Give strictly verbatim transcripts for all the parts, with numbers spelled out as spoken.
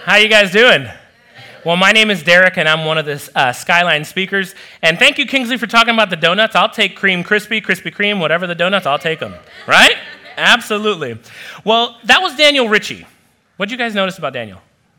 How you guys doing? Well, my name is Derek, and I'm one of the uh, Skyline speakers. And thank you, Kingsley, for talking about the donuts. I'll take cream crispy, Krispy Kreme, whatever the donuts, I'll take them. Right? Absolutely. Well, that was Daniel Ritchie. What did you guys notice about Daniel?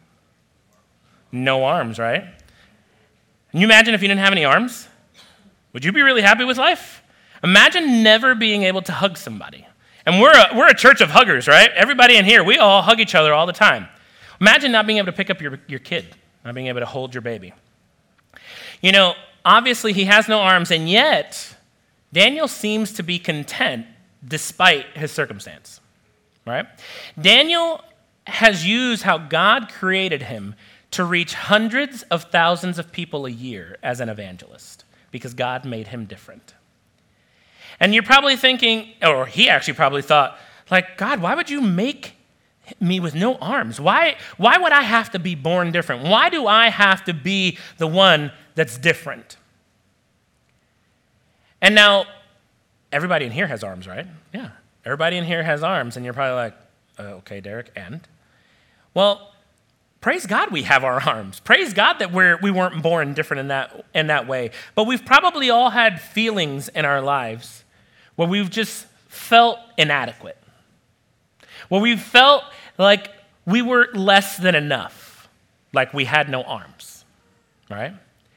No arms, right? Can you imagine if you didn't have any arms? Would you be really happy with life? Imagine never being able to hug somebody. And we're a, we're a church of huggers, right? Everybody in here, we all hug each other all the time. Imagine not being able to pick up your, your kid, not being able to hold your baby. You know, obviously he has no arms, and yet Daniel seems to be content despite his circumstance, right? Daniel has used how God created him to reach hundreds of thousands of people a year as an evangelist because God made him different. And you're probably thinking, or he actually probably thought, like, God, why would you make me with no arms? Why, why would I have to be born different? Why do I have to be the one that's different? And now, everybody in here has arms, right? Yeah, everybody in here has arms, and you're probably like, uh, okay, Derek, and? Well, praise God we have our arms. Praise God that we're, we weren't born different in that, in that way. But we've probably all had feelings in our lives where we've just felt inadequate, where we felt like we were less than enough, like we had no arms, right?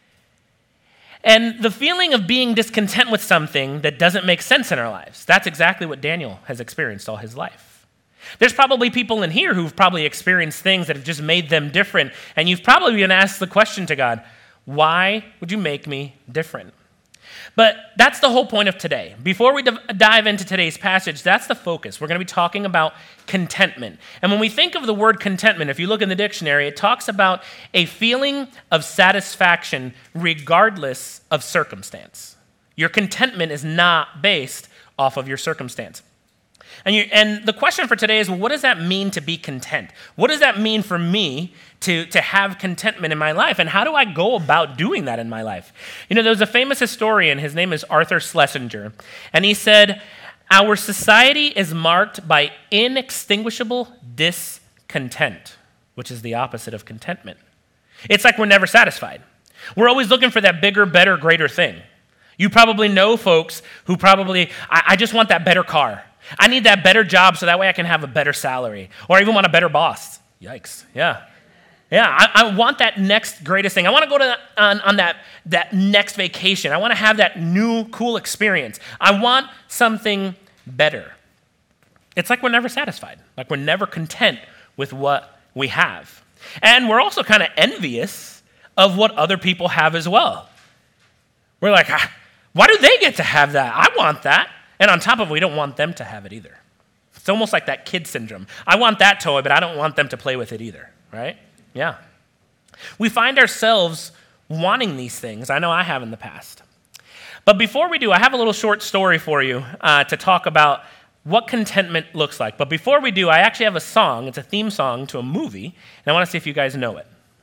And the feeling of being discontent with something that doesn't make sense in our lives, that's exactly what Daniel has experienced all his life. There's probably people in here who've probably experienced things that have just made them different, and you've probably been asked the question to God, why would you make me different? But that's the whole point of today. Before we dive into today's passage, that's the focus. We're going to be talking about contentment. And when we think of the word contentment, if you look in the dictionary, it talks about a feeling of satisfaction regardless of circumstance. Your contentment is not based off of your circumstance. And, you, and the question for today is, well, what does that mean to be content? What does that mean for me to, to have contentment in my life? And how do I go about doing that in my life? You know, there was a famous historian, his name is Arthur Schlesinger, and he said, our society is marked by inextinguishable discontent, which is the opposite of contentment. It's like we're never satisfied. We're always looking for that bigger, better, greater thing. You probably know folks who probably, I, I just want that better car. I need that better job so that way I can have a better salary. Or I even want a better boss. Yikes. Yeah. Yeah, I, I want that next greatest thing. I want to go to that, on, on that, that next vacation. I want to have that new cool experience. I want something better. It's like we're never satisfied. Like we're never content with what we have. And we're also kind of envious of what other people have as well. We're like, ah, why do they get to have that? I want that. And on top of it, we don't want them to have it either. It's almost like that kid syndrome. I want that toy, but I don't want them to play with it either, right? Yeah. We find ourselves wanting these things. I know I have in the past. But before we do, I have a little short story for you uh, to talk about what contentment looks like. But before we do, I actually have a song. It's a theme song to a movie, and I want to see if you guys know it.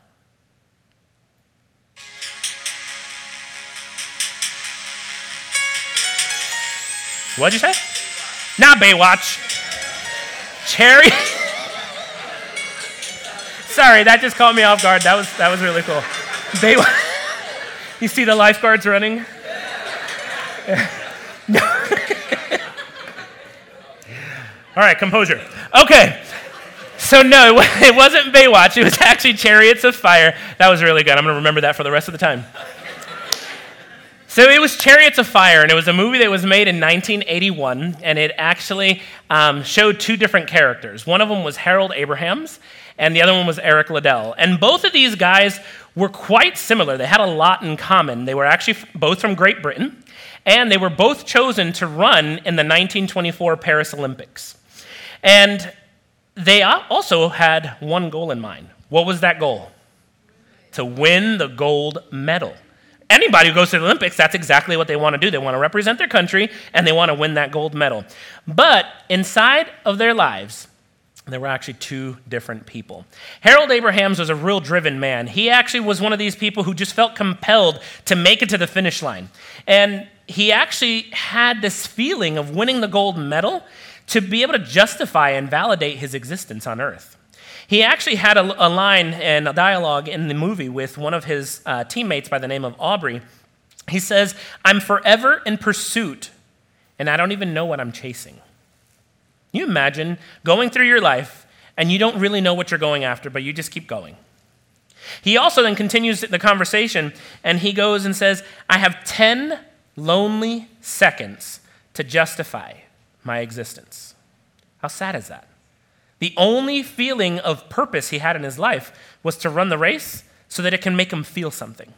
What'd you say? Not Baywatch. Cherry. Sorry, that just caught me off guard. That was that was really cool. Baywatch. You see the lifeguards running? No. All right, composure. Okay. So no, it wasn't Baywatch. It was actually Chariots of Fire. That was really good. I'm going to remember that for the rest of the time. So it was Chariots of Fire, and it was a movie that was made in nineteen eighty-one, and it actually um, showed two different characters. One of them was Harold Abrahams, and the other one was Eric Liddell. And both of these guys were quite similar. They had a lot in common. They were actually both from Great Britain, and they were both chosen to run in the nineteen twenty-four Paris Olympics. And they also had one goal in mind. What was that goal? To win the gold medal. Anybody who goes to the Olympics, that's exactly what they want to do. They want to represent their country, and they want to win that gold medal. But inside of their lives, there were actually two different people. Harold Abrahams was a real driven man. He actually was one of these people who just felt compelled to make it to the finish line. And he actually had this feeling of winning the gold medal to be able to justify and validate his existence on earth. He actually had a, a line and a dialogue in the movie with one of his uh, teammates by the name of Aubrey. He says, "I'm forever in pursuit, and I don't even know what I'm chasing." Can you imagine going through your life and you don't really know what you're going after, but you just keep going? He also then continues the conversation, and he goes and says, "I have ten lonely seconds to justify my existence." How sad is that? The only feeling of purpose he had in his life was to run the race so that it can make him feel something.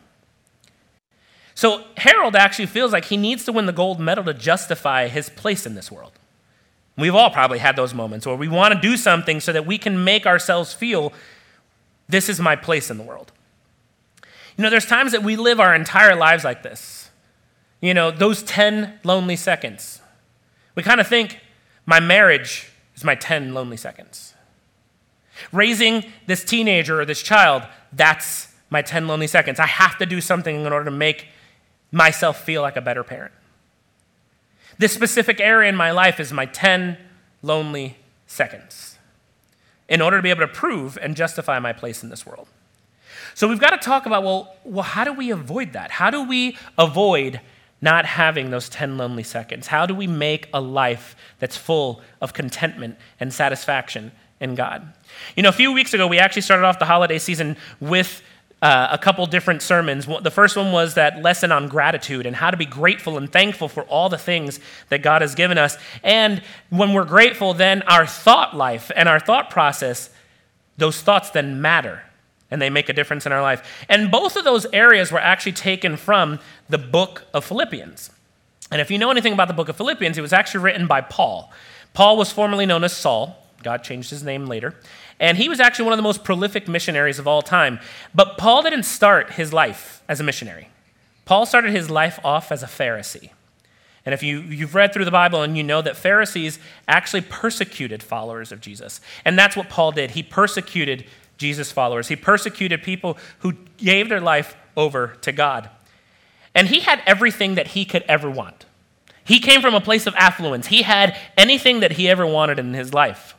So Harold actually feels like he needs to win the gold medal to justify his place in this world. We've all probably had those moments where we want to do something so that we can make ourselves feel, this is my place in the world. You know, there's times that we live our entire lives like this. You know, those ten lonely seconds. We kind of think, my marriage is my ten lonely seconds. Raising this teenager or this child, that's my ten lonely seconds. I have to do something in order to make myself feel like a better parent. This specific area in my life is my ten lonely seconds in order to be able to prove and justify my place in this world. So we've got to talk about, well, well, how do we avoid that? How do we avoid not having those ten lonely seconds? How do we make a life that's full of contentment and satisfaction in God? You know, a few weeks ago, we actually started off the holiday season with uh, a couple different sermons. The first one was that lesson on gratitude and how to be grateful and thankful for all the things that God has given us. And when we're grateful, then our thought life and our thought process, those thoughts then matter. And they make a difference in our life. And both of those areas were actually taken from the book of Philippians. And if you know anything about the book of Philippians, it was actually written by Paul. Paul was formerly known as Saul. God changed his name later. And he was actually one of the most prolific missionaries of all time. But Paul didn't start his life as a missionary. Paul started his life off as a Pharisee. And if you, you've read through the Bible and you know that Pharisees actually persecuted followers of Jesus. And that's what Paul did. He persecuted Jesus followers. He persecuted people who gave their life over to God. And he had everything that he could ever want. He came from a place of affluence. He had anything that he ever wanted in his life.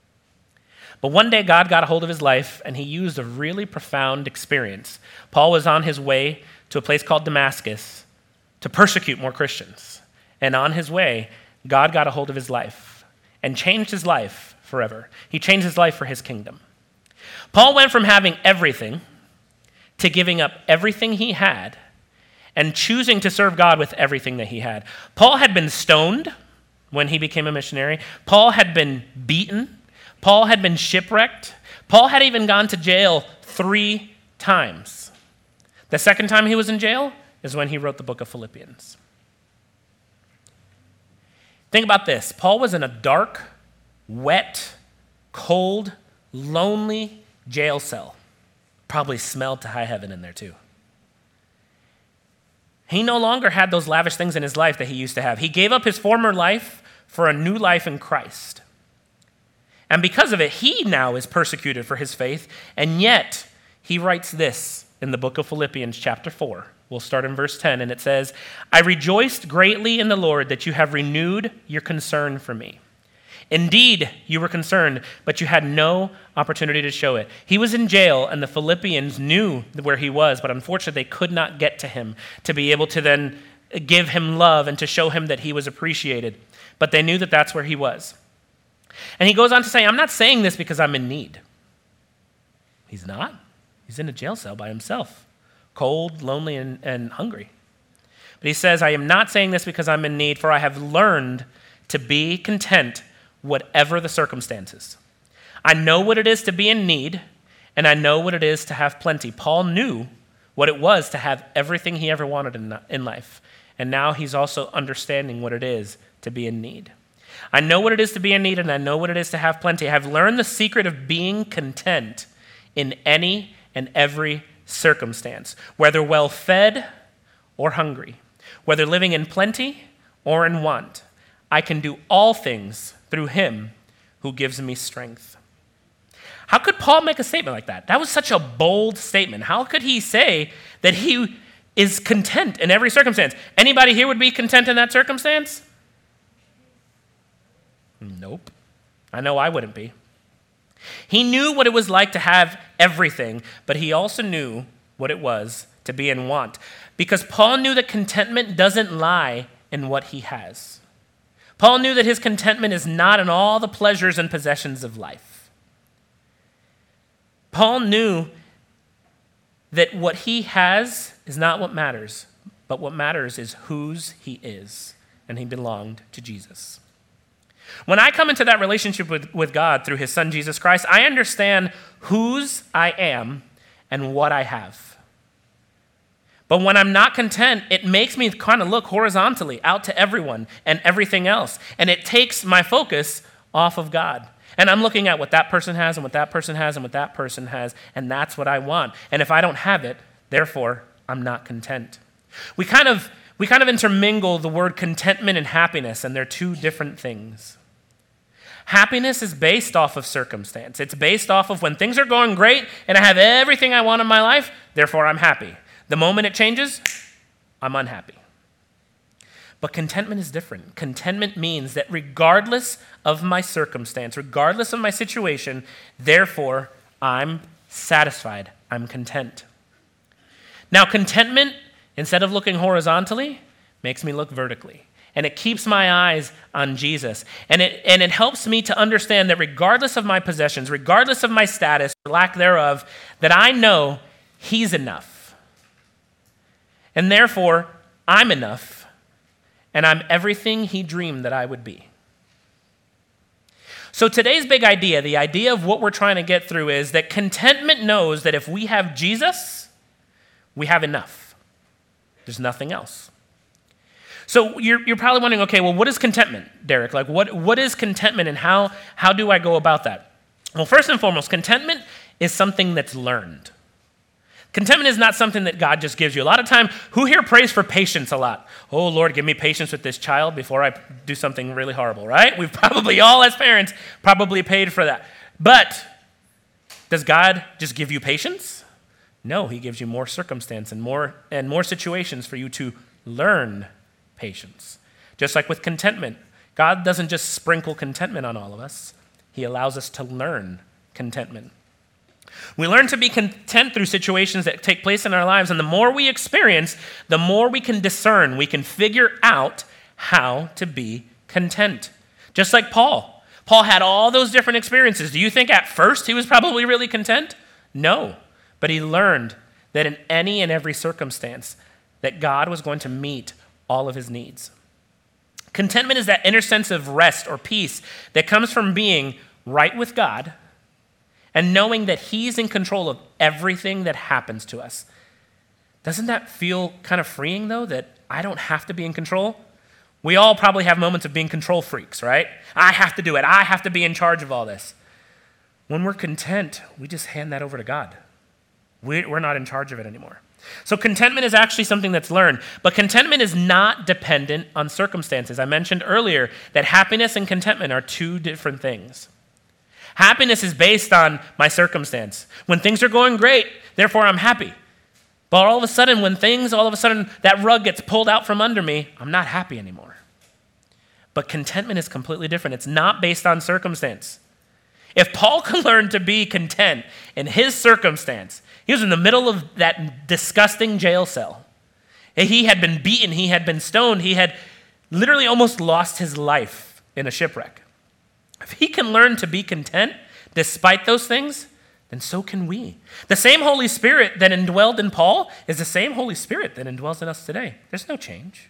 But one day God got a hold of his life and he used a really profound experience. Paul was on his way to a place called Damascus to persecute more Christians. And on his way, God got a hold of his life and changed his life forever. He changed his life for his kingdom. Paul went from having everything to giving up everything he had and choosing to serve God with everything that he had. Paul had been stoned when he became a missionary. Paul had been beaten. Paul had been shipwrecked. Paul had even gone to jail three times. The second time he was in jail is when he wrote the book of Philippians. Think about this. Paul was in a dark, wet, cold, lonely jail cell. Probably smelled to high heaven in there too. He no longer had those lavish things in his life that he used to have. He gave up his former life for a new life in Christ. And because of it, he now is persecuted for his faith. And yet, he writes this in the book of Philippians chapter four. We'll start in verse ten, and it says, "I rejoiced greatly in the Lord that you have renewed your concern for me. Indeed, you were concerned, but you had no opportunity to show it." He was in jail, and the Philippians knew where he was, but unfortunately, they could not get to him to be able to then give him love and to show him that he was appreciated. But they knew that that's where he was. And he goes on to say, "I'm not saying this because I'm in need." He's not. He's in a jail cell by himself, cold, lonely, and, and hungry. But he says, "I am not saying this because I'm in need, for I have learned to be content whatever the circumstances. I know what it is to be in need, and I know what it is to have plenty." Paul knew what it was to have everything he ever wanted in, in life. And now he's also understanding what it is to be in need. "I know what it is to be in need, and I know what it is to have plenty. I have learned the secret of being content in any and every circumstance, whether well-fed or hungry, whether living in plenty or in want. I can do all things through him who gives me strength." How could Paul make a statement like that? That was such a bold statement. How could he say that he is content in every circumstance? Anybody here would be content in that circumstance? Nope. I know I wouldn't be. He knew what it was like to have everything, but he also knew what it was to be in want. Because Paul knew that contentment doesn't lie in what he has. Paul knew that his contentment is not in all the pleasures and possessions of life. Paul knew that what he has is not what matters, but what matters is whose he is, and he belonged to Jesus. When I come into that relationship with, with God through his son, Jesus Christ, I understand whose I am and what I have. But when I'm not content, it makes me kind of look horizontally out to everyone and everything else. And it takes my focus off of God. And I'm looking at what that person has and what that person has and what that person has, and that's what I want. And if I don't have it, therefore, I'm not content. We kind of, we kind of intermingle the word contentment and happiness, and they're two different things. Happiness is based off of circumstance. It's based off of when things are going great and I have everything I want in my life, therefore I'm happy. The moment it changes, I'm unhappy. But contentment is different. Contentment means that regardless of my circumstance, regardless of my situation, therefore I'm satisfied. I'm content. Now, contentment, instead of looking horizontally, makes me look vertically. And it keeps my eyes on Jesus. And it, and it helps me to understand that regardless of my possessions, regardless of my status or lack thereof, that I know he's enough. And therefore, I'm enough, and I'm everything he dreamed that I would be. So today's big idea, the idea of what we're trying to get through is that contentment knows that if we have Jesus, we have enough. There's nothing else. So you're, you're probably wondering, okay, well, what is contentment, Derek? Like, what, what is contentment, and how, how do I go about that? Well, first and foremost, contentment is something that's learned. Contentment is not something that God just gives you. A lot of time, who here prays for patience a lot? Oh, Lord, give me patience with this child before I do something really horrible, right? We've probably all, as parents, probably paid for that. But does God just give you patience? No, he gives you more circumstance and more and more situations for you to learn patience. Just like with contentment, God doesn't just sprinkle contentment on all of us. He allows us to learn contentment. We learn to be content through situations that take place in our lives, and the more we experience, the more we can discern, we can figure out how to be content. Just like Paul. Paul had all those different experiences. Do you think at first he was probably really content? No, but he learned that in any and every circumstance that God was going to meet all of his needs. Contentment is that inner sense of rest or peace that comes from being right with God and knowing that he's in control of everything that happens to us. Doesn't that feel kind of freeing, though, that I don't have to be in control? We all probably have moments of being control freaks, right? I have to do it. I have to be in charge of all this. When we're content, we just hand that over to God. We're not in charge of it anymore. So contentment is actually something that's learned, but contentment is not dependent on circumstances. I mentioned earlier that happiness and contentment are two different things. Happiness is based on my circumstance. When things are going great, therefore I'm happy. But all of a sudden, when things, all of a sudden, that rug gets pulled out from under me, I'm not happy anymore. But contentment is completely different. It's not based on circumstance. If Paul could learn to be content in his circumstance, he was in the middle of that disgusting jail cell. He had been beaten, he had been stoned, he had literally almost lost his life in a shipwreck. If he can learn to be content despite those things, then so can we. The same Holy Spirit that indwelled in Paul is the same Holy Spirit that indwells in us today. There's no change.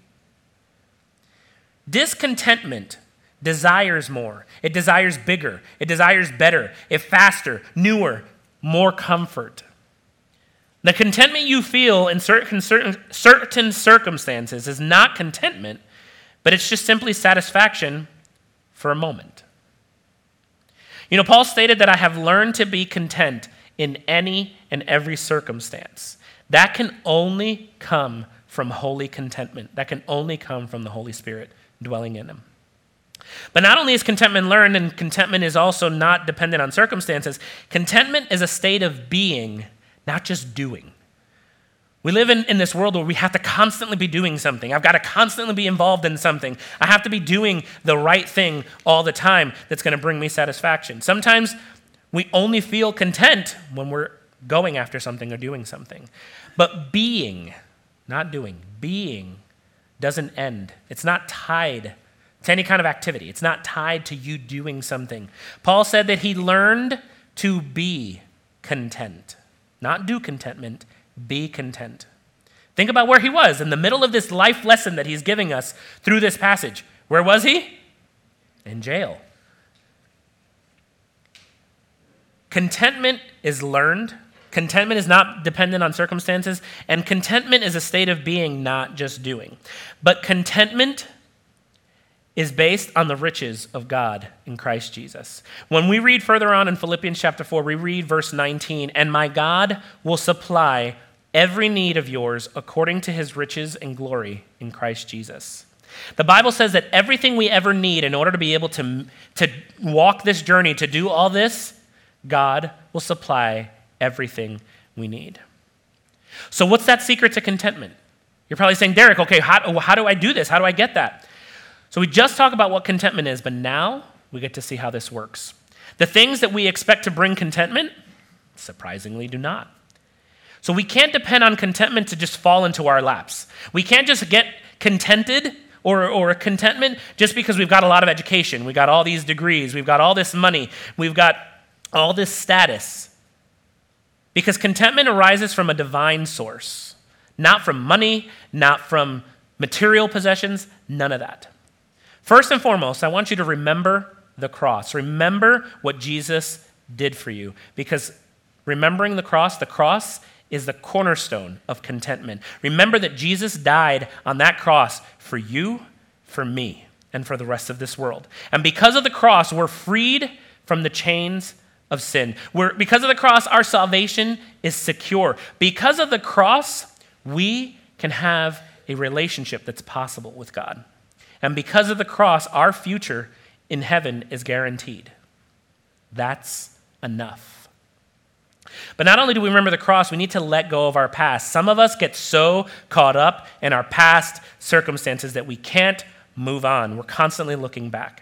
Discontentment desires more. It desires bigger. It desires better. It faster, newer, more comfort. The contentment you feel in certain, certain, certain circumstances is not contentment, but it's just simply satisfaction for a moment. You know, Paul stated that I have learned to be content in any and every circumstance. That can only come from holy contentment. That can only come from the Holy Spirit dwelling in him. But not only is contentment learned, and contentment is also not dependent on circumstances, contentment is a state of being, not just doing. We live in, in this world where we have to constantly be doing something. I've got to constantly be involved in something. I have to be doing the right thing all the time that's going to bring me satisfaction. Sometimes We only feel content when we're going after something or doing something. But being, not doing, being doesn't end. It's not tied to any kind of activity. It's not tied to you doing something. Paul said that he learned to be content. Not do contentment, be content. Think about where he was in the middle of this life lesson that he's giving us through this passage. Where was he? In jail. Contentment is learned. Contentment is not dependent on circumstances, and contentment is a state of being, not just doing. But contentment is based on the riches of God in Christ Jesus. When we read further on in Philippians chapter four, we read verse nineteen, and my God will supply every need of yours according to his riches and glory in Christ Jesus. The Bible says that everything we ever need in order to be able to, to walk this journey, to do all this, God will supply everything we need. So what's that secret to contentment? You're probably saying, Derek, okay, how, how do I do this? How do I get that? So we just talked about what contentment is, but now we get to see how this works. The things that we expect to bring contentment, surprisingly, do not. So we can't depend on contentment to just fall into our laps. We can't just get contented or, or contentment just because we've got a lot of education. We've got all these degrees. We've got all this money. We've got all this status. Because contentment arises from a divine source, not from money, not from material possessions, none of that. First and foremost, I want you to remember the cross. Remember what Jesus did for you. Because remembering the cross, the cross is the cornerstone of contentment. Remember that Jesus died on that cross for you, for me, and for the rest of this world. And because of the cross, we're freed from the chains of sin. We're, because of the cross, our salvation is secure. Because of the cross, we can have a relationship that's possible with God. And because of the cross, our future in heaven is guaranteed. That's enough. But not only do we remember the cross, we need to let go of our past. Some of us get so caught up in our past circumstances that we can't move on. We're constantly looking back.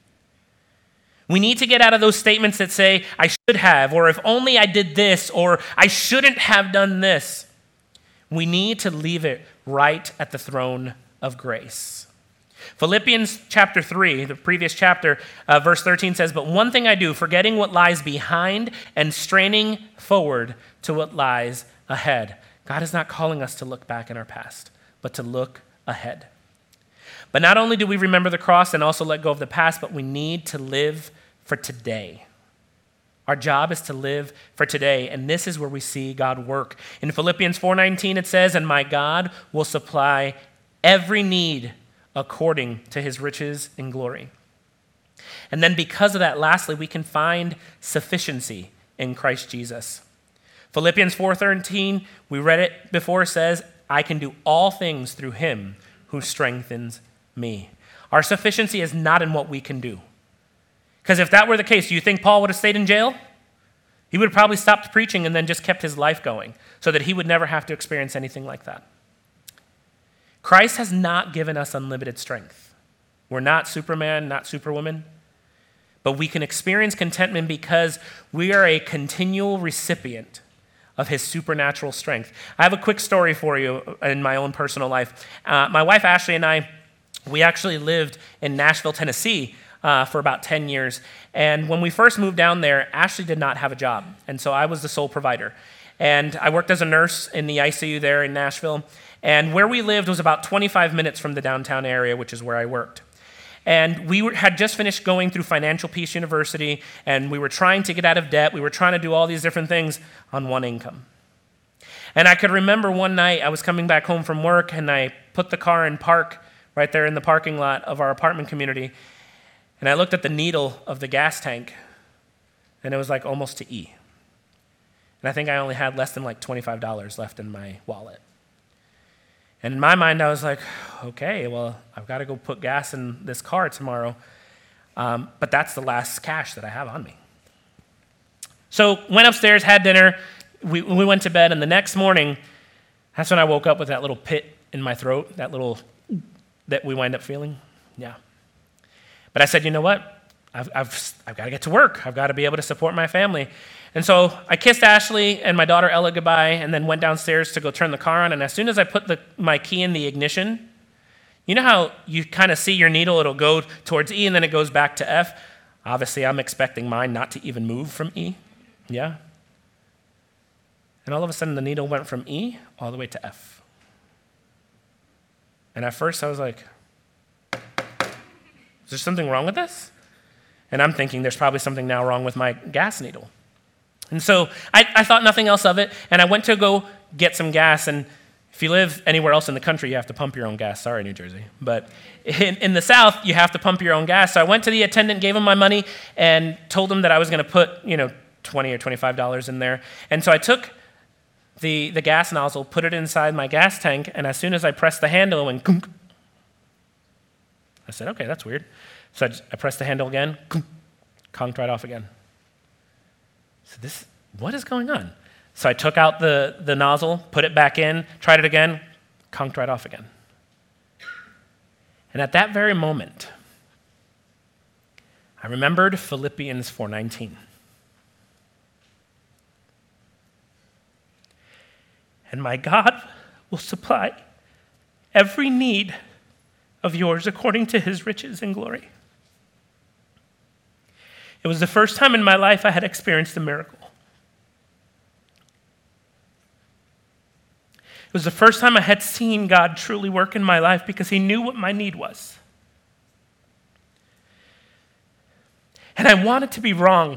We need to get out of those statements that say, I should have, or if only I did this, or I shouldn't have done this. We need to leave it right at the throne of grace. Philippians chapter three, the previous chapter, uh, verse thirteen says, but one thing I do, forgetting what lies behind and straining forward to what lies ahead. God is not calling us to look back in our past, but to look ahead. But not only do we remember the cross and also let go of the past, but we need to live for today. Our job is to live for today, and this is where we see God work. In Philippians four nineteen, it says, and my God will supply every need according to his riches and glory. And then because of that, lastly, we can find sufficiency in Christ Jesus. Philippians four thirteen, we read it before, says, I can do all things through him who strengthens me. Our sufficiency is not in what we can do. Because if that were the case, do you think Paul would have stayed in jail? He would have probably stopped preaching and then just kept his life going so that he would never have to experience anything like that. Christ has not given us unlimited strength. We're not Superman, not Superwoman, but we can experience contentment because we are a continual recipient of his supernatural strength. I have a quick story for you in my own personal life. Uh, my wife Ashley and I, we actually lived in Nashville, Tennessee uh, for about ten years. And when we first moved down there, Ashley did not have a job. And so I was the sole provider. And I worked as a nurse in the I C U there in Nashville. And where we lived was about twenty-five minutes from the downtown area, which is where I worked. And we were, had just finished going through Financial Peace University, and we were trying to get out of debt. We were trying to do all these different things on one income. And I could remember one night I was coming back home from work, and I put the car in park right there in the parking lot of our apartment community, and I looked at the needle of the gas tank, and it was like almost to E. And I think I only had less than like twenty-five dollars left in my wallet. And in my mind, I was like, okay, well, I've got to go put gas in this car tomorrow. Um, but that's the last cash that I have on me. So went upstairs, had dinner. We, we went to bed. And the next morning, that's when I woke up with that little pit in my throat, that little that we wind up feeling. Yeah. But I said, you know what? I've, I've, I've got to get to work. I've got to be able to support my family. And so I kissed Ashley and my daughter Ella goodbye and then went downstairs to go turn the car on. And as soon as I put the, my key in the ignition, you know how you kind of see your needle, it'll go towards E and then it goes back to F? Obviously, I'm expecting mine not to even move from E. Yeah? And all of a sudden, the needle went from E all the way to F. And at first, I was like, is there something wrong with this? And I'm thinking there's probably something now wrong with my gas needle. And so I, I thought nothing else of it, and I went to go get some gas. And if you live anywhere else in the country, you have to pump your own gas. Sorry, New Jersey. But in, in the South, you have to pump your own gas. So I went to the attendant, gave him my money, and told him that I was going to put, you know, twenty or twenty-five dollars in there. And so I took the, the gas nozzle, put it inside my gas tank, and as soon as I pressed the handle, it went gunk. I said, okay, that's weird. So I, just, I pressed the handle again, gunk, conked right off again. So this, what is going on? So I took out the, the nozzle, put it back in, tried it again, conked right off again. And at that very moment, I remembered Philippians four nineteen. And my God will supply every need of yours according to his riches and glory. It was the first time in my life I had experienced a miracle. It was the first time I had seen God truly work in my life because he knew what my need was. And I wanted to be wrong.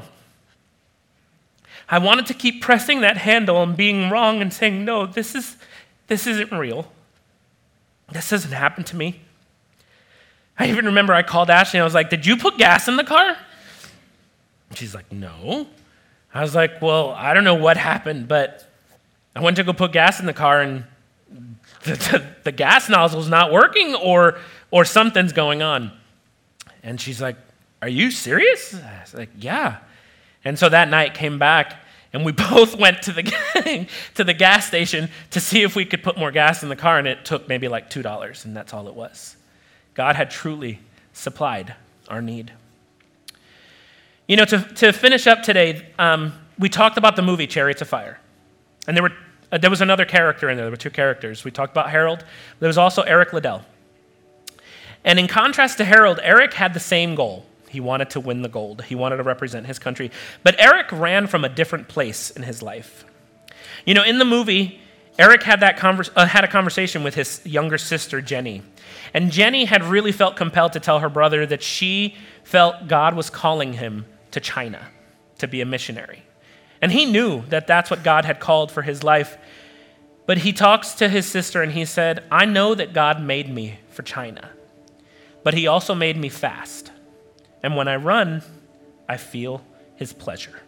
I wanted to keep pressing that handle and being wrong and saying, no, this is this isn't real. This doesn't happen to me. I even remember I called Ashley and I was like, did you put gas in the car? And she's like, no. I was like, well, I don't know what happened, but I went to go put gas in the car and the, the, the gas nozzle's not working or or something's going on. And she's like, are you serious? I was like, yeah. And so that night came back and we both went to the to the gas station to see if we could put more gas in the car, and it took maybe like two dollars, and that's all it was. God had truly supplied our need. You know, to, to finish up today, um, we talked about the movie Chariots of Fire. And there were uh, there was another character in there. There were two characters. We talked about Harold. There was also Eric Liddell. And in contrast to Harold, Eric had the same goal. He wanted to win the gold. He wanted to represent his country. But Eric ran from a different place in his life. You know, in the movie, Eric had that converse, uh, had a conversation with his younger sister, Jenny. And Jenny had really felt compelled to tell her brother that she felt God was calling him to China to be a missionary. And he knew that that's what God had called for his life. But he talks to his sister and he said, I know that God made me for China, but he also made me fast. And when I run, I feel his pleasure.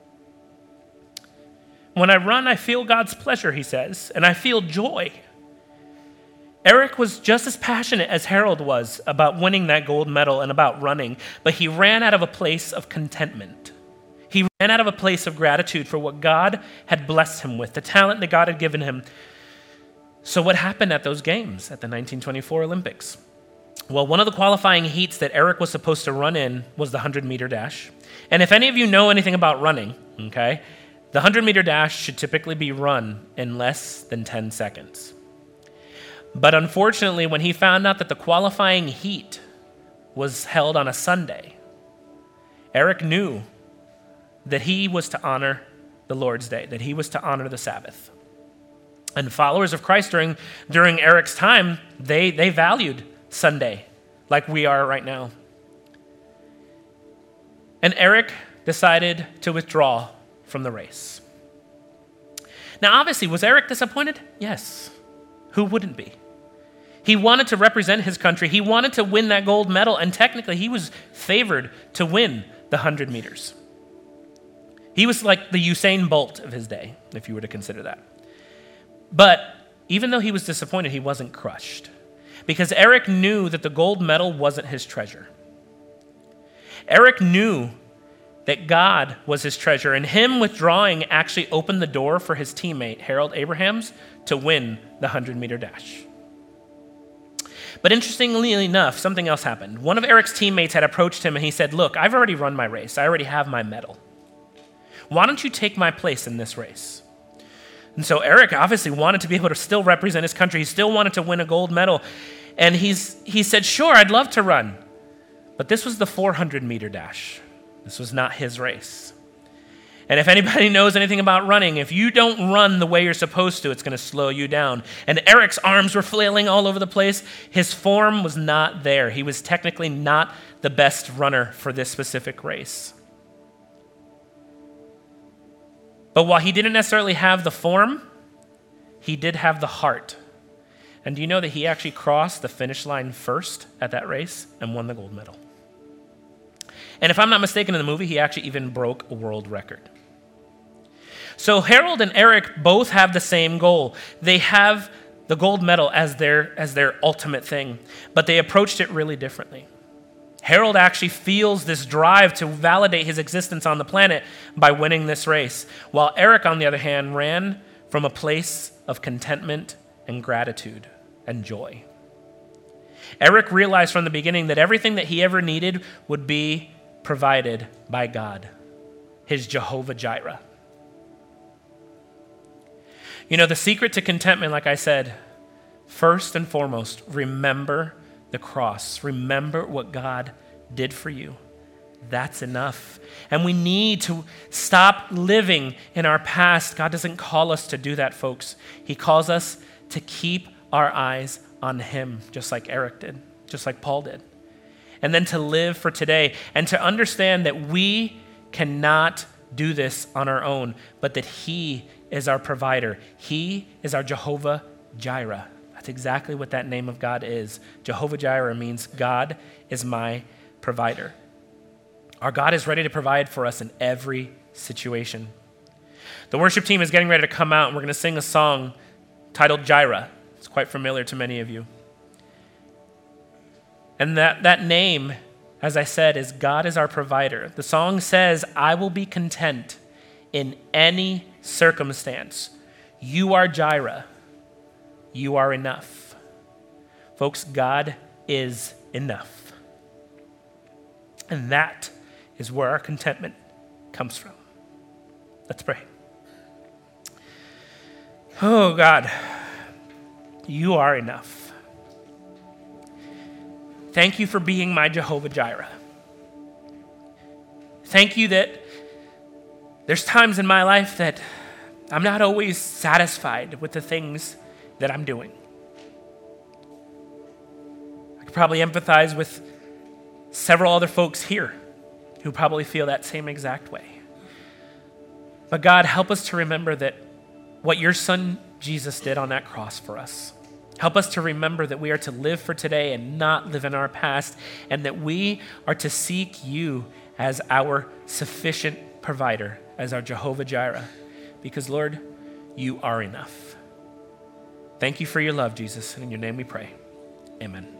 When I run, I feel God's pleasure, he says, and I feel joy. Eric was just as passionate as Harold was about winning that gold medal and about running, but he ran out of a place of contentment. He ran out of a place of gratitude for what God had blessed him with, the talent that God had given him. So what happened at those games, at the nineteen twenty-four Olympics? Well, one of the qualifying heats that Eric was supposed to run in was the hundred-meter dash. And if any of you know anything about running, okay, the hundred-meter dash should typically be run in less than ten seconds. But unfortunately, when he found out that the qualifying heat was held on a Sunday, Eric knew that he was to honor the Lord's Day, that he was to honor the Sabbath. And followers of Christ during, during Eric's time, they, they valued Sunday like we are right now. And Eric decided to withdraw from the race. Now, obviously, was Eric disappointed? Yes. Who wouldn't be? He wanted to represent his country. He wanted to win that gold medal, and technically he was favored to win the one hundred meters. He was like the Usain Bolt of his day, if you were to consider that. But even though he was disappointed, he wasn't crushed, because Eric knew that the gold medal wasn't his treasure. Eric knew that God was his treasure, and him withdrawing actually opened the door for his teammate, Harold Abrahams, to win the hundred-meter dash. But interestingly enough, something else happened. One of Eric's teammates had approached him and he said, look, I've already run my race. I already have my medal. Why don't you take my place in this race? And so Eric obviously wanted to be able to still represent his country. He still wanted to win a gold medal. And he's, he said, sure, I'd love to run. But this was the four hundred meter dash. This was not his race. And if anybody knows anything about running, if you don't run the way you're supposed to, it's going to slow you down. And Eric's arms were flailing all over the place. His form was not there. He was technically not the best runner for this specific race. But while he didn't necessarily have the form, he did have the heart. And do you know that he actually crossed the finish line first at that race and won the gold medal? And if I'm not mistaken, in the movie, he actually even broke a world record. So Harold and Eric both have the same goal. They have the gold medal as their, as their ultimate thing, but they approached it really differently. Harold actually feels this drive to validate his existence on the planet by winning this race, while Eric, on the other hand, ran from a place of contentment and gratitude and joy. Eric realized from the beginning that everything that he ever needed would be provided by God, his Jehovah Jireh. You know, the secret to contentment, like I said, first and foremost, remember the cross. Remember what God did for you. That's enough. And we need to stop living in our past. God doesn't call us to do that, folks. He calls us to keep our eyes on him, just like Eric did, just like Paul did. And then to live for today and to understand that we cannot do this on our own, but that he is our provider. He is our Jehovah Jireh. That's exactly what that name of God is. Jehovah Jireh means God is my provider. Our God is ready to provide for us in every situation. The worship team is getting ready to come out, and we're going to sing a song titled Jireh. It's quite familiar to many of you. And that, that name, as I said, is God is our provider. The song says, I will be content in any circumstance. You are Jireh. You are enough. Folks, God is enough. And that is where our contentment comes from. Let's pray. Oh, God, you are enough. Thank you for being my Jehovah Jireh. Thank you that there's times in my life that I'm not always satisfied with the things that I'm doing. I could probably empathize with several other folks here who probably feel that same exact way. But God, help us to remember that what your son Jesus did on that cross for us. Help us to remember that we are to live for today and not live in our past, and that we are to seek you as our sufficient provider, as our Jehovah Jireh. Because, Lord, you are enough. Thank you for your love, Jesus, and in your name we pray. Amen.